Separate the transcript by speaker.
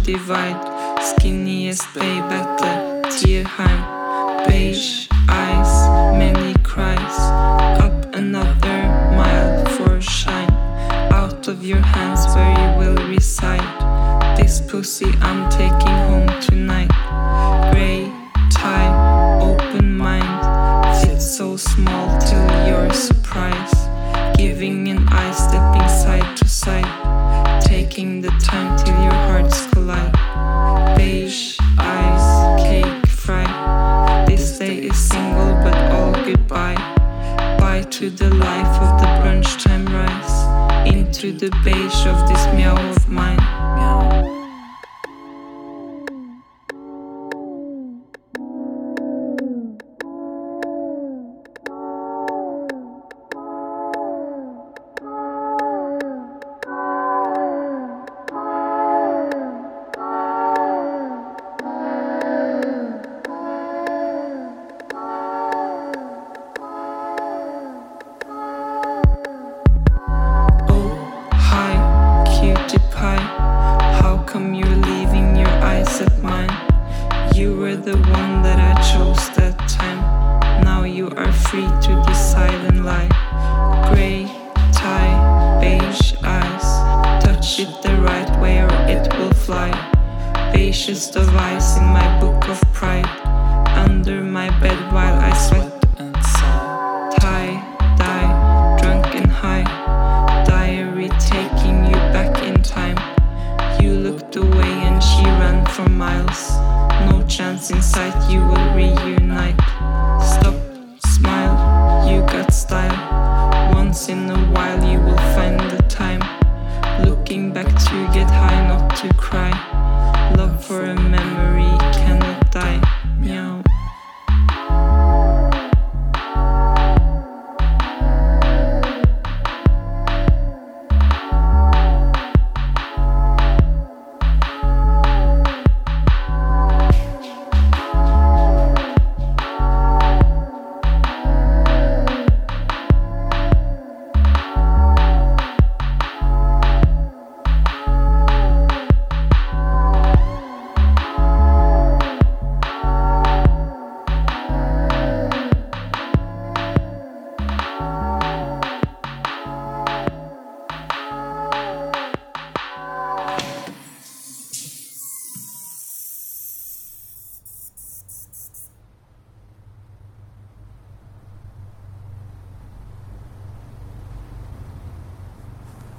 Speaker 1: divide. Skinniest babe at the Tierheim. Beige eyes, many cries. Up another mile for shine. Out of your hands where you will reside. This pussy I'm taking home tonight. Grey tie, open mind. Fit so small till you're surprised. Giving an eye, stepping side to side. Taking the time till your hearts collide. Beige eyes, cake fry. This day is single but all goodbye. Bye to the life of the brunch time rise. Into the beige of this meow of mine. How come you're leaving your eyes at mine? You were the one that I chose that time. Now you are free to decide and lie. Grey tie, beige eyes. Touch it the right way or it will fly. Beigest of eyes in my book of pride. Under my bed while I sweat and sigh. Tie, dye, drunk and high. Diary taking you back in time. You looked away and she ran for miles. No chance in sight you will reunite.